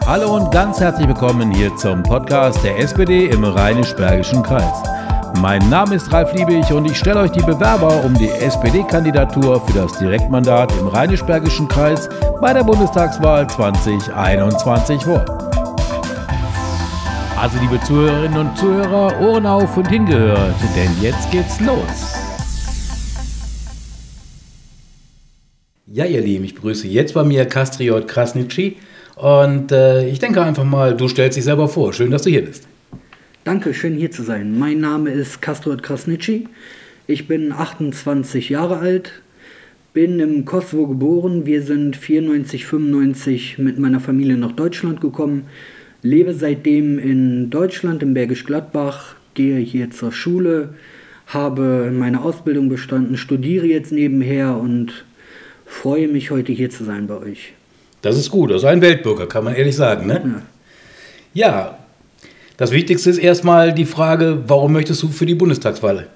Hallo und ganz herzlich willkommen hier zum Podcast der SPD im Rheinisch-Bergischen Kreis. Mein Name ist Ralf Liebig und ich stelle euch die Bewerber um die SPD-Kandidatur für das Direktmandat im Rheinisch-Bergischen Kreis bei der Bundestagswahl 2021 vor. Also liebe Zuhörerinnen und Zuhörer, Ohren auf und hingehört, denn jetzt geht's los. Ja, ihr Lieben, ich begrüße jetzt bei mir Kastriot Krasnitschi und ich denke einfach mal, du stellst dich selber vor. Schön, dass du hier bist. Danke, schön hier zu sein. Mein Name ist Kastriot Krasnitschi. Ich bin 28 Jahre alt, bin im Kosovo geboren. Wir sind 94, 95 mit meiner Familie nach Deutschland gekommen. Lebe seitdem in Deutschland, in Bergisch Gladbach, gehe hier zur Schule, habe meine Ausbildung bestanden, studiere jetzt nebenher und freue mich, heute hier zu sein bei euch. Das ist gut, also ein Weltbürger, kann man ehrlich sagen, ne? Ja, das Wichtigste ist erstmal die Frage, warum möchtest du für die Bundestagswahl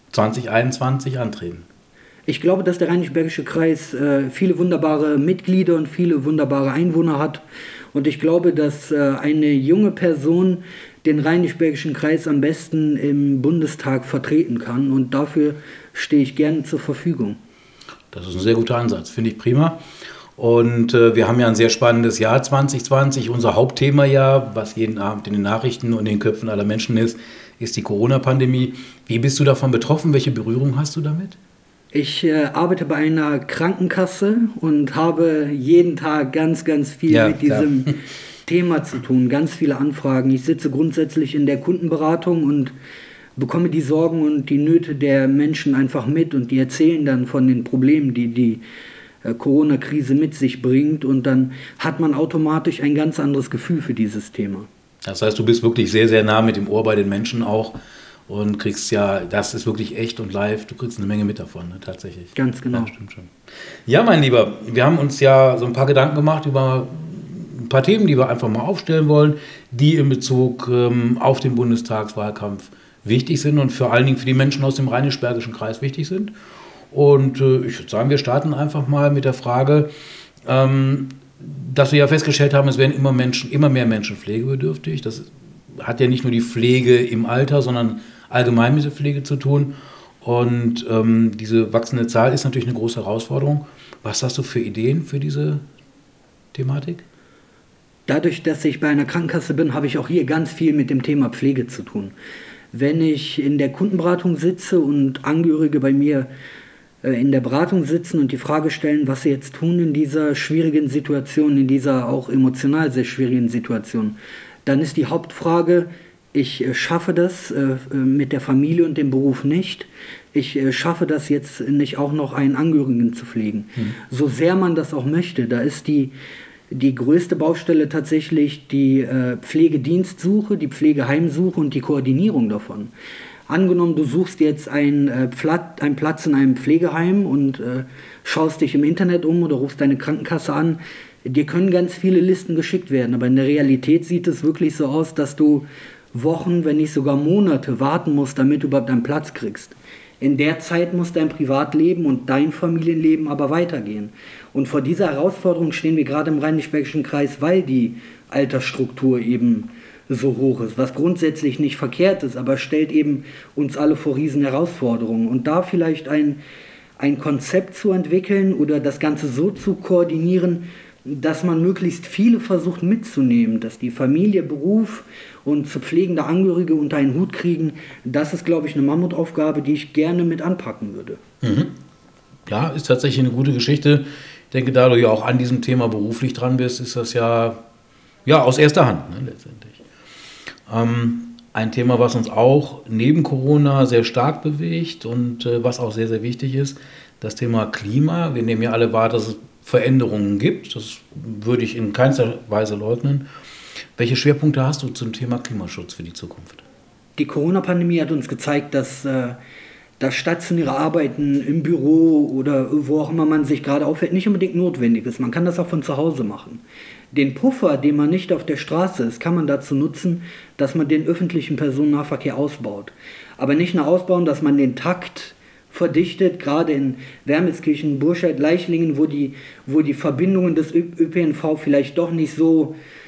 2021 antreten? Ich glaube, dass der Rheinisch-Bergische Kreis viele wunderbare Mitglieder und viele wunderbare Einwohner hat. Und ich glaube, dass eine junge Person den Rheinisch-Bergischen Kreis am besten im Bundestag vertreten kann. Und dafür stehe ich gerne zur Verfügung. Das ist ein sehr guter Ansatz, finde ich prima. Und wir haben ja ein sehr spannendes Jahr 2020. Unser Hauptthema, was jeden Abend in den Nachrichten und in den Köpfen aller Menschen ist die Corona-Pandemie. Wie bist du davon betroffen? Welche Berührung hast du damit? Ich arbeite bei einer Krankenkasse und habe jeden Tag ganz viel mit diesem Thema zu tun. Ganz viele Anfragen. Ich sitze grundsätzlich in der Kundenberatung und bekomme die Sorgen und die Nöte der Menschen einfach mit. Und die erzählen dann von den Problemen, die Corona-Krise mit sich bringt. Und dann hat man automatisch ein ganz anderes Gefühl für dieses Thema. Das heißt, du bist wirklich sehr, sehr nah mit dem Ohr bei den Menschen auch. Und kriegst das ist wirklich echt und live, du kriegst eine Menge mit davon, ne, tatsächlich. Ganz genau. Ja, stimmt schon. Ja, mein Lieber, wir haben uns ja so ein paar Gedanken gemacht über ein paar Themen, die wir einfach mal aufstellen wollen, die in Bezug auf den Bundestagswahlkampf wichtig sind und vor allen Dingen für die Menschen aus dem Rheinisch-Bergischen Kreis wichtig sind. Und ich würde sagen, wir starten einfach mal mit der Frage, dass wir ja festgestellt haben, es werden immer mehr Menschen pflegebedürftig. Das hat ja nicht nur die Pflege im Alter, sondern allgemein mit der Pflege zu tun. Und diese wachsende Zahl ist natürlich eine große Herausforderung. Was hast du für Ideen für diese Thematik? Dadurch, dass ich bei einer Krankenkasse bin, habe ich auch hier ganz viel mit dem Thema Pflege zu tun. Wenn ich in der Kundenberatung sitze und Angehörige bei mir in der Beratung sitzen und die Frage stellen, was sie jetzt tun in dieser schwierigen Situation, in dieser auch emotional sehr schwierigen Situation, dann ist die Hauptfrage, ich schaffe das mit der Familie und dem Beruf nicht. Ich schaffe das jetzt nicht auch noch einen Angehörigen zu pflegen. So sehr man das auch möchte, da ist die größte Baustelle tatsächlich die Pflegedienstsuche, die Pflegeheimsuche und die Koordinierung davon. Angenommen, du suchst jetzt einen Platz in einem Pflegeheim und schaust dich im Internet um oder rufst deine Krankenkasse an. Dir können ganz viele Listen geschickt werden, aber in der Realität sieht es wirklich so aus, dass du Wochen, wenn nicht sogar Monate warten musst, damit du überhaupt einen Platz kriegst. In der Zeit muss dein Privatleben und dein Familienleben aber weitergehen. Und vor dieser Herausforderung stehen wir gerade im Rheinisch-Bergischen Kreis, weil die Altersstruktur eben so hoch ist, was grundsätzlich nicht verkehrt ist, aber stellt eben uns alle vor riesen Herausforderungen. Und da vielleicht ein Konzept zu entwickeln oder das Ganze so zu koordinieren, dass man möglichst viele versucht mitzunehmen, dass die Familie, Beruf und zu pflegende Angehörige unter einen Hut kriegen, das ist, glaube ich, eine Mammutaufgabe, die ich gerne mit anpacken würde. Mhm. Ja, ist tatsächlich eine gute Geschichte. Ich denke, da du ja auch an diesem Thema beruflich dran bist, ist das ja aus erster Hand, ne, letztendlich. Ein Thema, was uns auch neben Corona sehr stark bewegt und was auch sehr, sehr wichtig ist, das Thema Klima. Wir nehmen ja alle wahr, dass es Veränderungen gibt. Das würde ich in keinster Weise leugnen. Welche Schwerpunkte hast du zum Thema Klimaschutz für die Zukunft? Die Corona-Pandemie hat uns gezeigt, dass das stationäre Arbeiten im Büro oder wo auch immer man sich gerade aufhält, nicht unbedingt notwendig ist. Man kann das auch von zu Hause machen. Den Puffer, den man nicht auf der Straße ist, kann man dazu nutzen, dass man den öffentlichen Personennahverkehr ausbaut. Aber nicht nur ausbauen, dass man den Takt verdichtet, gerade in Wermelskirchen, Burscheid, Leichlingen, wo die Verbindungen des ÖPNV vielleicht doch nicht so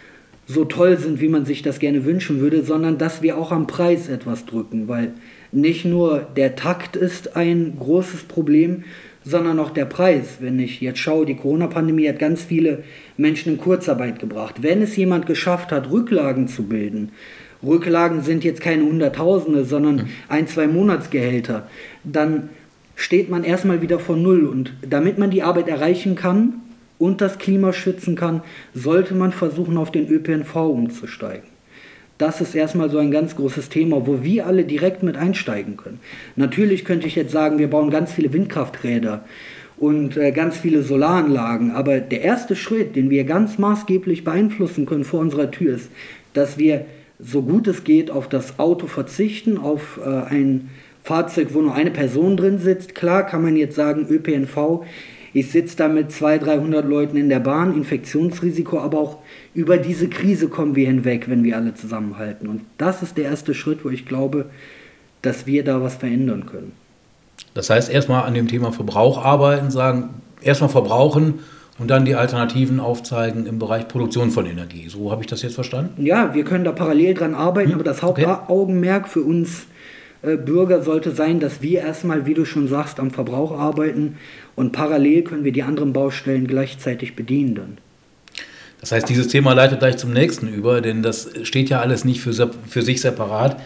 so toll sind, wie man sich das gerne wünschen würde, sondern dass wir auch am Preis etwas drücken, weil nicht nur der Takt ist ein großes Problem, sondern auch der Preis. Wenn ich jetzt schaue, die Corona-Pandemie hat ganz viele Menschen in Kurzarbeit gebracht. Wenn es jemand geschafft hat, Rücklagen zu bilden, Rücklagen sind jetzt keine Hunderttausende, sondern 1-2 Monatsgehälter, dann steht man erstmal wieder von Null. Und damit man die Arbeit erreichen kann und das Klima schützen kann, sollte man versuchen, auf den ÖPNV umzusteigen. Das ist erstmal so ein ganz großes Thema, wo wir alle direkt mit einsteigen können. Natürlich könnte ich jetzt sagen, wir bauen ganz viele Windkrafträder und ganz viele Solaranlagen, aber der erste Schritt, den wir ganz maßgeblich beeinflussen können vor unserer Tür ist, dass wir so gut es geht auf das Auto verzichten, auf ein Fahrzeug, wo nur eine Person drin sitzt. Klar kann man jetzt sagen, ÖPNV, ich sitze da mit 200-300 Leuten in der Bahn, Infektionsrisiko, aber auch über diese Krise kommen wir hinweg, wenn wir alle zusammenhalten. Und das ist der erste Schritt, wo ich glaube, dass wir da was verändern können. Das heißt, erstmal an dem Thema Verbrauch arbeiten, sagen, erstmal verbrauchen und dann die Alternativen aufzeigen im Bereich Produktion von Energie. So habe ich das jetzt verstanden? Ja, wir können da parallel dran arbeiten, aber das Hauptaugenmerk für uns Bürger sollte sein, dass wir erstmal, wie du schon sagst, am Verbrauch arbeiten und parallel können wir die anderen Baustellen gleichzeitig bedienen dann. Das heißt, dieses Thema leitet gleich zum nächsten über, denn das steht ja alles nicht für sich separat,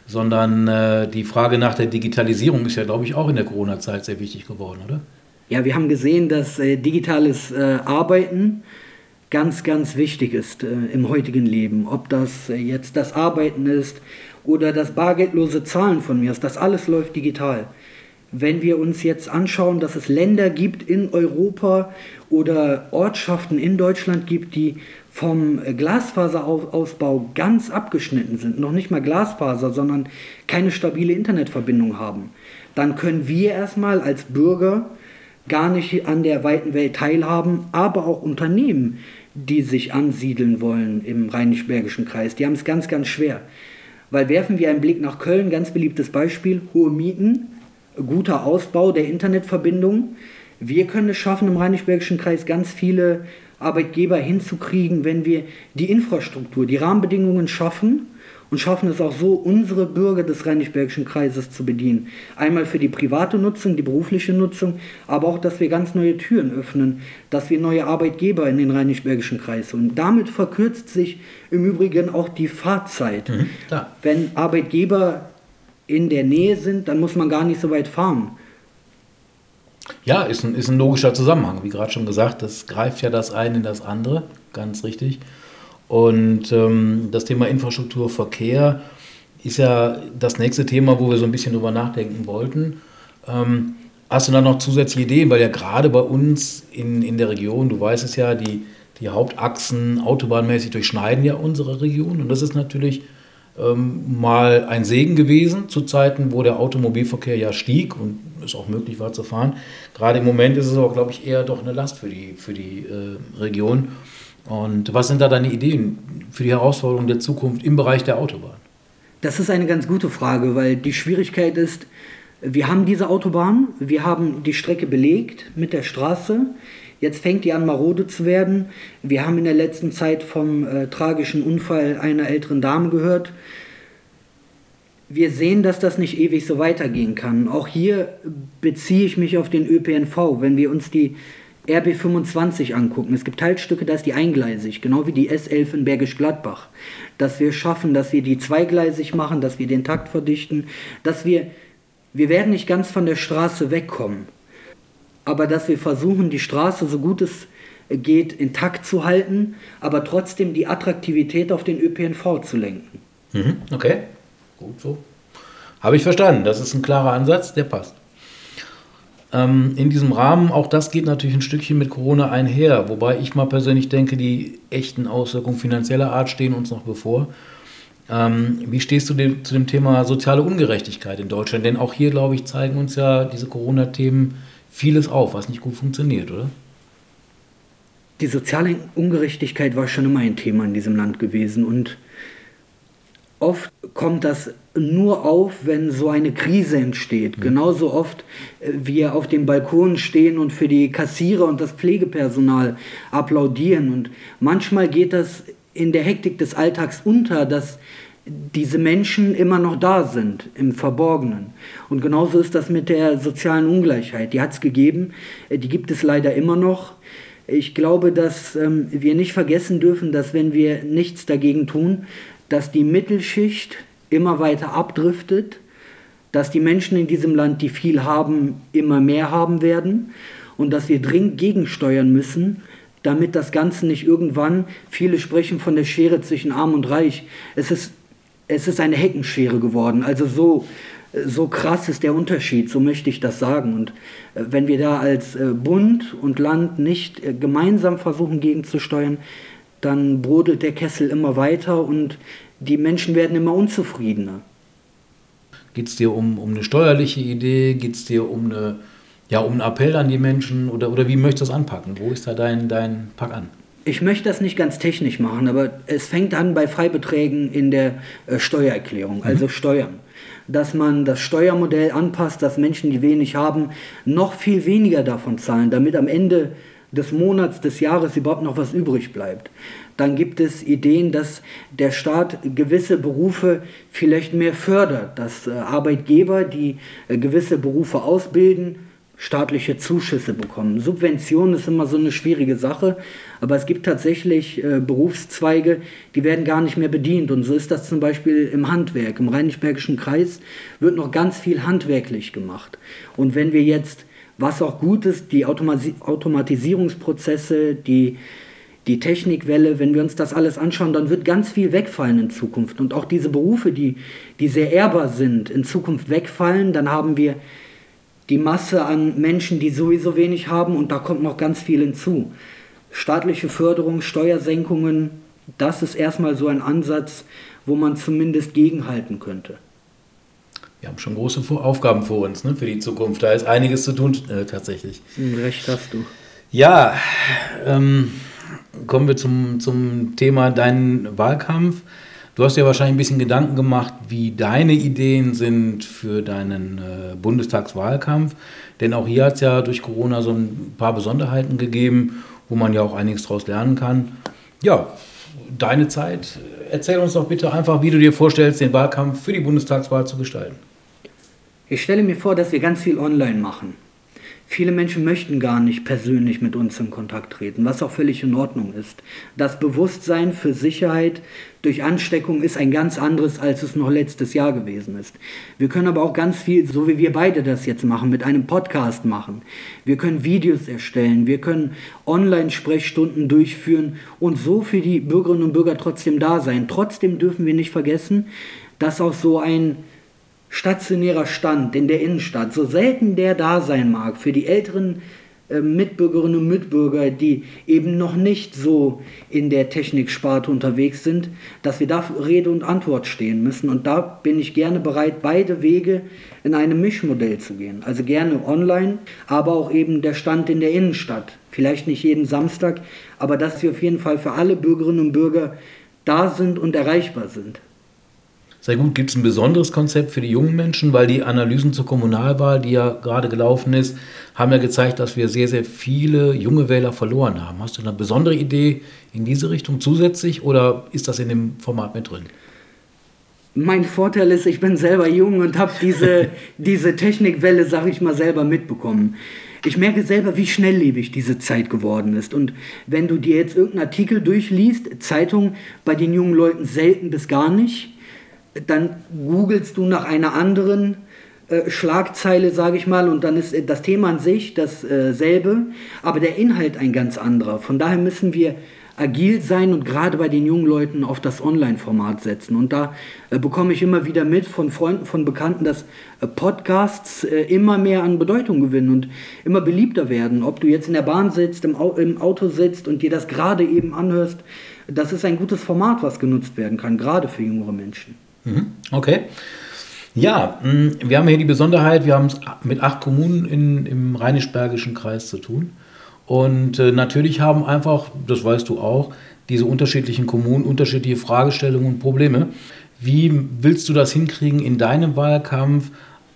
sondern die Frage nach der Digitalisierung ist ja, glaube ich, auch in der Corona-Zeit sehr wichtig geworden, oder? Ja, wir haben gesehen, dass digitales Arbeiten ganz, ganz wichtig ist im heutigen Leben. Ob das jetzt das Arbeiten ist oder das bargeldlose Zahlen von mir ist, das alles läuft digital. Wenn wir uns jetzt anschauen, dass es Länder gibt in Europa oder Ortschaften in Deutschland gibt, die vom Glasfaserausbau ganz abgeschnitten sind, noch nicht mal Glasfaser, sondern keine stabile Internetverbindung haben, dann können wir erstmal als Bürger gar nicht an der weiten Welt teilhaben, aber auch Unternehmen, die sich ansiedeln wollen im Rheinisch-Bergischen Kreis, die haben es ganz, ganz schwer. Weil werfen wir einen Blick nach Köln, ganz beliebtes Beispiel, hohe Mieten, guter Ausbau der Internetverbindung. Wir können es schaffen, im Rheinisch-Bergischen Kreis ganz viele Arbeitgeber hinzukriegen, wenn wir die Infrastruktur, die Rahmenbedingungen schaffen und schaffen es auch so, unsere Bürger des Rheinisch-Bergischen Kreises zu bedienen. Einmal für die private Nutzung, die berufliche Nutzung, aber auch, dass wir ganz neue Türen öffnen, dass wir neue Arbeitgeber in den Rheinisch-Bergischen Kreis holen. Und damit verkürzt sich im Übrigen auch die Fahrzeit. Wenn Arbeitgeber in der Nähe sind, dann muss man gar nicht so weit fahren. Ja, ist ein logischer Zusammenhang. Wie gerade schon gesagt, das greift ja das eine in das andere, ganz richtig. Und das Thema Infrastruktur, Verkehr ist ja das nächste Thema, wo wir so ein bisschen drüber nachdenken wollten. Hast du da noch zusätzliche Ideen? Weil ja gerade bei uns in der Region, du weißt es ja, die Hauptachsen autobahnmäßig durchschneiden ja unsere Region. Und das ist natürlich mal ein Segen gewesen zu Zeiten, wo der Automobilverkehr ja stieg und es auch möglich war zu fahren. Gerade im Moment ist es aber, glaube ich, eher doch eine Last für die Region. Und was sind da deine Ideen für die Herausforderungen der Zukunft im Bereich der Autobahn? Das ist eine ganz gute Frage, weil die Schwierigkeit ist, wir haben diese Autobahn, wir haben die Strecke belegt mit der Straße. Jetzt fängt die an, marode zu werden. Wir haben in der letzten Zeit vom tragischen Unfall einer älteren Dame gehört. Wir sehen, dass das nicht ewig so weitergehen kann. Auch hier beziehe ich mich auf den ÖPNV. Wenn wir uns die RB 25 angucken, es gibt Teilstücke, da ist die eingleisig, genau wie die S11 in Bergisch Gladbach. Dass wir schaffen, dass wir die zweigleisig machen, dass wir den Takt verdichten, dass wir werden nicht ganz von der Straße wegkommen. Aber dass wir versuchen, die Straße so gut es geht intakt zu halten, aber trotzdem die Attraktivität auf den ÖPNV zu lenken. Okay, gut so. Habe ich verstanden, das ist ein klarer Ansatz, der passt. In diesem Rahmen, auch das geht natürlich ein Stückchen mit Corona einher, wobei ich mal persönlich denke, die echten Auswirkungen finanzieller Art stehen uns noch bevor. Wie stehst du zu dem Thema soziale Ungerechtigkeit in Deutschland? Denn auch hier, glaube ich, zeigen uns ja diese Corona-Themen vieles auf, was nicht gut funktioniert, oder? Die soziale Ungerechtigkeit war schon immer ein Thema in diesem Land gewesen und oft kommt das nur auf, wenn so eine Krise entsteht. Genauso oft wir auf dem Balkon stehen und für die Kassierer und das Pflegepersonal applaudieren. Und manchmal geht das in der Hektik des Alltags unter, dass diese Menschen immer noch da sind, im Verborgenen. Und genauso ist das mit der sozialen Ungleichheit. Die hat es gegeben, die gibt es leider immer noch. Ich glaube, dass wir nicht vergessen dürfen, dass wenn wir nichts dagegen tun, dass die Mittelschicht immer weiter abdriftet, dass die Menschen in diesem Land, die viel haben, immer mehr haben werden und dass wir dringend gegensteuern müssen, damit das Ganze nicht irgendwann, viele sprechen von der Schere zwischen Arm und Reich, es ist eine Heckenschere geworden, also so krass ist der Unterschied, so möchte ich das sagen. Und wenn wir da als Bund und Land nicht gemeinsam versuchen gegenzusteuern, dann brodelt der Kessel immer weiter und die Menschen werden immer unzufriedener. Geht es dir um eine steuerliche Idee? Geht es dir um einen Appell an die Menschen? Oder wie möchtest du das anpacken? Wo ist da dein Pack an? Ich möchte das nicht ganz technisch machen, aber es fängt an bei Freibeträgen in der Steuererklärung, also Steuern. Dass man das Steuermodell anpasst, dass Menschen, die wenig haben, noch viel weniger davon zahlen, damit am Ende des Monats, des Jahres überhaupt noch was übrig bleibt. Dann gibt es Ideen, dass der Staat gewisse Berufe vielleicht mehr fördert, dass Arbeitgeber, die gewisse Berufe ausbilden, staatliche Zuschüsse bekommen. Subvention ist immer so eine schwierige Sache, aber es gibt tatsächlich Berufszweige, die werden gar nicht mehr bedient. Und so ist das zum Beispiel im Handwerk. Im Rheinisch-Bergischen Kreis wird noch ganz viel handwerklich gemacht. Und wenn wir jetzt, was auch gut ist, die Automatisierungsprozesse, die Technikwelle, wenn wir uns das alles anschauen, dann wird ganz viel wegfallen in Zukunft. Und auch diese Berufe, die sehr ehrbar sind, in Zukunft wegfallen, dann haben wir die Masse an Menschen, die sowieso wenig haben und da kommt noch ganz viel hinzu. Staatliche Förderung, Steuersenkungen, das ist erstmal so ein Ansatz, wo man zumindest gegenhalten könnte. Wir haben schon große Aufgaben vor uns, ne, für die Zukunft. Da ist einiges zu tun, tatsächlich. Recht hast du. Ja, kommen wir zum Thema deinen Wahlkampf. Du hast dir wahrscheinlich ein bisschen Gedanken gemacht, wie deine Ideen sind für deinen Bundestagswahlkampf. Denn auch hier hat es ja durch Corona so ein paar Besonderheiten gegeben, wo man ja auch einiges daraus lernen kann. Ja, deine Zeit. Erzähl uns doch bitte einfach, wie du dir vorstellst, den Wahlkampf für die Bundestagswahl zu gestalten. Ich stelle mir vor, dass wir ganz viel online machen. Viele Menschen möchten gar nicht persönlich mit uns in Kontakt treten, was auch völlig in Ordnung ist. Das Bewusstsein für Sicherheit durch Ansteckung ist ein ganz anderes, als es noch letztes Jahr gewesen ist. Wir können aber auch ganz viel, so wie wir beide das jetzt machen, mit einem Podcast machen. Wir können Videos erstellen, wir können Online-Sprechstunden durchführen und so für die Bürgerinnen und Bürger trotzdem da sein. Trotzdem dürfen wir nicht vergessen, dass auch so ein stationärer Stand in der Innenstadt, so selten der da sein mag, für die älteren Mitbürgerinnen und Mitbürger, die eben noch nicht so in der Techniksparte unterwegs sind, dass wir da Rede und Antwort stehen müssen. Und da bin ich gerne bereit, beide Wege in einem Mischmodell zu gehen. Also gerne online, aber auch eben der Stand in der Innenstadt. Vielleicht nicht jeden Samstag, aber dass wir auf jeden Fall für alle Bürgerinnen und Bürger da sind und erreichbar sind. Sehr gut, gibt es ein besonderes Konzept für die jungen Menschen, weil die Analysen zur Kommunalwahl, die ja gerade gelaufen ist, haben ja gezeigt, dass wir sehr, sehr viele junge Wähler verloren haben. Hast du eine besondere Idee in diese Richtung zusätzlich oder ist das in dem Format mit drin? Mein Vorteil ist, ich bin selber jung und habe diese Technikwelle, sage ich mal, selber mitbekommen. Ich merke selber, wie schnelllebig diese Zeit geworden ist. Und wenn du dir jetzt irgendeinen Artikel durchliest, Zeitung bei den jungen Leuten selten bis gar nicht, dann googelst du nach einer anderen Schlagzeile, sage ich mal, und dann ist das Thema an sich dasselbe, aber der Inhalt ein ganz anderer. Von daher müssen wir agil sein und gerade bei den jungen Leuten auf das Online-Format setzen. Und da bekomme ich immer wieder mit von Freunden, von Bekannten, dass Podcasts immer mehr an Bedeutung gewinnen und immer beliebter werden. Ob du jetzt in der Bahn sitzt, im Auto sitzt und dir das gerade eben anhörst, das ist ein gutes Format, was genutzt werden kann, gerade für jüngere Menschen. Okay. Ja, wir haben hier die Besonderheit, wir haben es mit 8 Kommunen im Rheinisch-Bergischen Kreis zu tun. Und natürlich haben einfach, das weißt du auch, diese unterschiedlichen Kommunen unterschiedliche Fragestellungen und Probleme. Wie willst du das hinkriegen, in deinem Wahlkampf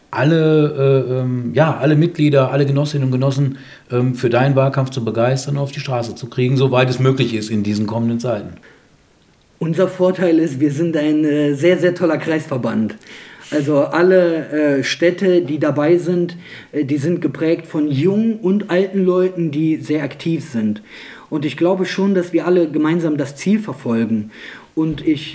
alle Mitglieder, alle Genossinnen und Genossen für deinen Wahlkampf zu begeistern, auf die Straße zu kriegen, soweit es möglich ist in diesen kommenden Zeiten? Unser Vorteil ist, wir sind ein sehr, sehr toller Kreisverband. Also alle Städte, die dabei sind, die sind geprägt von jungen und alten Leuten, die sehr aktiv sind. Und ich glaube schon, dass wir alle gemeinsam das Ziel verfolgen. Und ich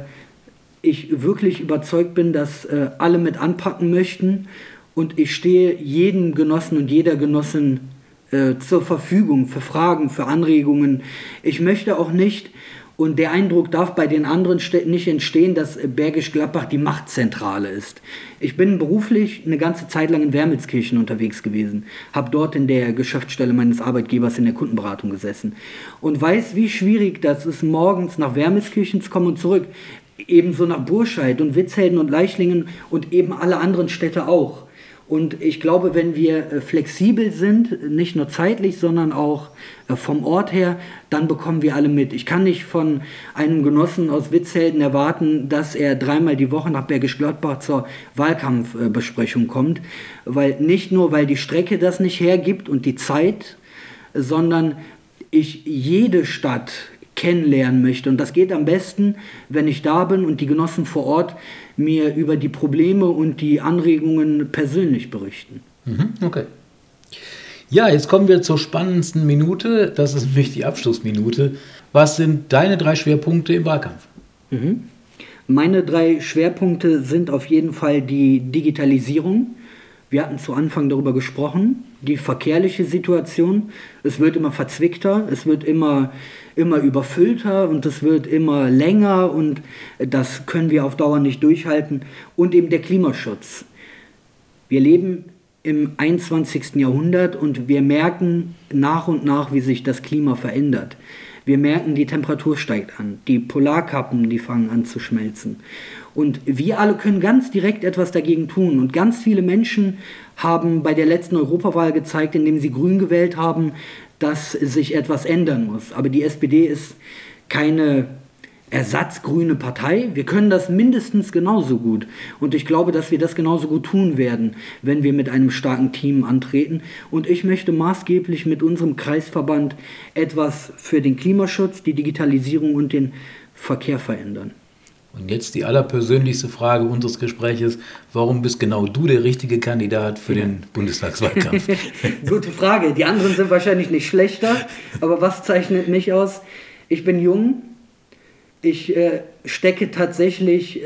wirklich überzeugt bin, dass alle mit anpacken möchten. Und ich stehe jedem Genossen und jeder Genossin zur Verfügung für Fragen, für Anregungen. Ich möchte auch nicht, und der Eindruck darf bei den anderen Städten nicht entstehen, dass Bergisch Gladbach die Machtzentrale ist. Ich bin beruflich eine ganze Zeit lang in Wermelskirchen unterwegs gewesen, habe dort in der Geschäftsstelle meines Arbeitgebers in der Kundenberatung gesessen und weiß, wie schwierig das ist, morgens nach Wermelskirchen zu kommen und zurück. Ebenso nach Burscheid und Witzhelden und Leichlingen und eben alle anderen Städte auch. Und ich glaube, wenn wir flexibel sind, nicht nur zeitlich, sondern auch vom Ort her, dann bekommen wir alle mit. Ich kann nicht von einem Genossen aus Witzhelden erwarten, dass er 3-mal die Woche nach Bergisch Gladbach zur Wahlkampfbesprechung kommt, weil nicht nur, weil die Strecke das nicht hergibt und die Zeit, sondern ich jede Stadt kennenlernen möchte. Und das geht am besten, wenn ich da bin und die Genossen vor Ort mir über die Probleme und die Anregungen persönlich berichten. Okay. Ja, jetzt kommen wir zur spannendsten Minute. Das ist nämlich die Abschlussminute. Was sind deine 3 Schwerpunkte im Wahlkampf? Meine 3 Schwerpunkte sind auf jeden Fall die Digitalisierung. Wir hatten zu Anfang darüber gesprochen, die verkehrliche Situation. Es wird immer verzwickter, es wird immer überfüllter und es wird immer länger und das können wir auf Dauer nicht durchhalten. Und eben der Klimaschutz. Wir leben im 21. Jahrhundert und wir merken nach und nach, wie sich das Klima verändert. Wir merken, die Temperatur steigt an, die Polarkappen, die fangen an zu schmelzen. Und wir alle können ganz direkt etwas dagegen tun. Und ganz viele Menschen haben bei der letzten Europawahl gezeigt, indem sie Grün gewählt haben, dass sich etwas ändern muss. Aber die SPD ist keine ersatzgrüne Partei. Wir können das mindestens genauso gut. Und ich glaube, dass wir das genauso gut tun werden, wenn wir mit einem starken Team antreten. Und ich möchte maßgeblich mit unserem Kreisverband etwas für den Klimaschutz, die Digitalisierung und den Verkehr verändern. Und jetzt die allerpersönlichste Frage unseres Gespräches. Warum bist genau du der richtige Kandidat für den Bundestagswahlkampf? Gute Frage. Die anderen sind wahrscheinlich nicht schlechter. Aber was zeichnet mich aus? Ich bin jung. Ich stecke tatsächlich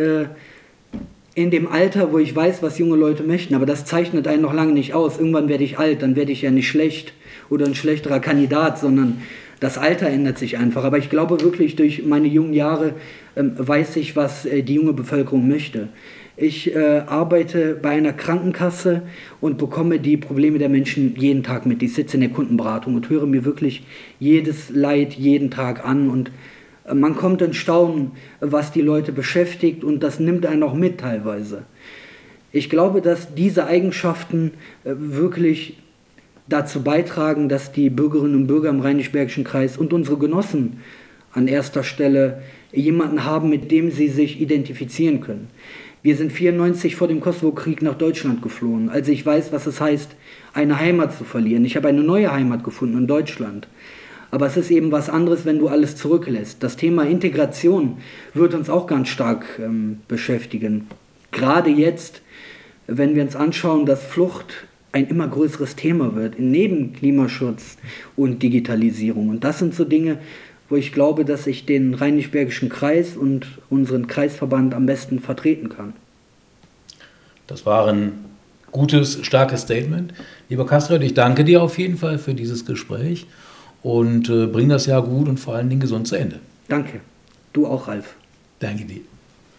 in dem Alter, wo ich weiß, was junge Leute möchten. Aber das zeichnet einen noch lange nicht aus. Irgendwann werde ich alt. Dann werde ich ja nicht schlecht oder ein schlechterer Kandidat, sondern das Alter ändert sich einfach. Aber ich glaube wirklich, durch meine jungen Jahre weiß ich, was die junge Bevölkerung möchte. Ich arbeite bei einer Krankenkasse und bekomme die Probleme der Menschen jeden Tag mit. Ich sitze in der Kundenberatung und höre mir wirklich jedes Leid jeden Tag an. Und man kommt in Staunen, was die Leute beschäftigt, und das nimmt einen auch mit teilweise. Ich glaube, dass diese Eigenschaften wirklich dazu beitragen, dass die Bürgerinnen und Bürger im Rheinisch-Bergischen Kreis und unsere Genossen an erster Stelle jemanden haben, mit dem sie sich identifizieren können. Wir sind 1994 vor dem Kosovo-Krieg nach Deutschland geflohen. Also ich weiß, was es heißt, eine Heimat zu verlieren. Ich habe eine neue Heimat gefunden in Deutschland. Aber es ist eben was anderes, wenn du alles zurücklässt. Das Thema Integration wird uns auch ganz stark beschäftigen. Gerade jetzt, wenn wir uns anschauen, dass Flucht ein immer größeres Thema wird, neben Klimaschutz und Digitalisierung. Und das sind so Dinge, wo ich glaube, dass ich den Rheinisch-Bergischen Kreis und unseren Kreisverband am besten vertreten kann. Das war ein gutes, starkes Statement. Lieber Kastrad, ich danke dir auf jeden Fall für dieses Gespräch und bring das Jahr gut und vor allen Dingen gesund zu Ende. Danke. Du auch, Ralf. Danke dir.